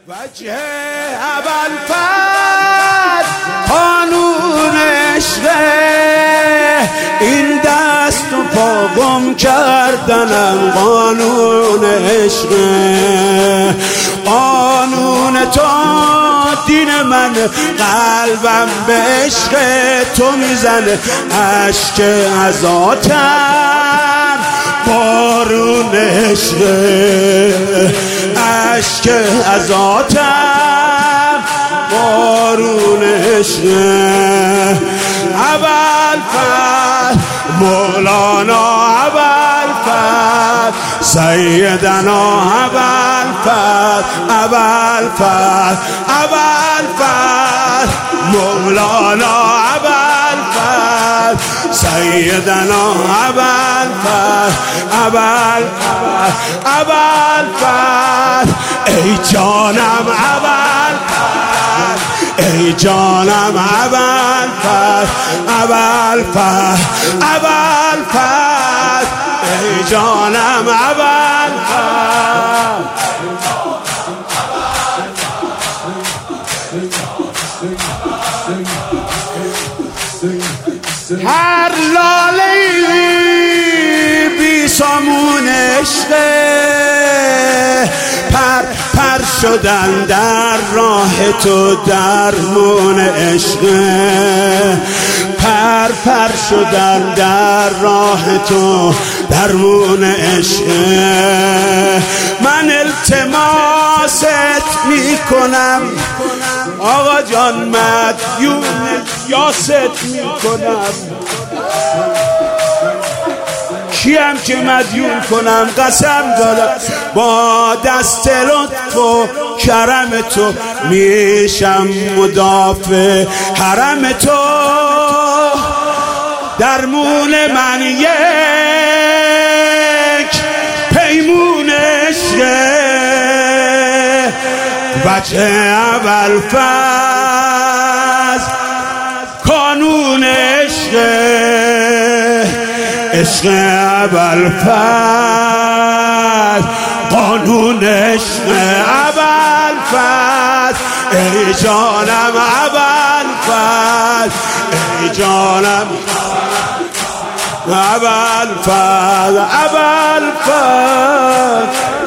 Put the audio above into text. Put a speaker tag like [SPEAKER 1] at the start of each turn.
[SPEAKER 1] وجه ابوالفضل قانون عشقه، این دست و پا گم کردنم قانون عشقه. قانون تو دین من، قلبم به عشق تو میزنه، اشک عزاتم بارون عشقه، اشک عزاتم بارون عشقه. ابوالفضل مولانا ابوالفضل سیدنا ابوالفضل، ابوالفضل ابوالفضل مولانا ابوالفضل سیدنا ابوالفضل، ابوالفضل ابوالفضل ای جانم ابوالفضل، ای جانم ابوالفضل، ابوالفضل ابوالفضل ای جانم ابوالفضل. هر لاله‌ای بی سامون عشقه، پر پر شدن در راه تو درمون عشقه، پر پر شدن در راه تو درمون عشقه. من التماست میکنم آقا جان، مدیون یاست میکنم، کیم که مدیون کنم؟ قسم دادم با دست لطف و کرم تو میشم مدافع حرم تو. درمون من یک پیمون عشقه، وجه ابوالفضل قانون عشقه، عشق ابوالفضل قانون عشق ابوالفضل. ای جانم ابوالفضل، ای جانم ابوالفضل، ابوالفضل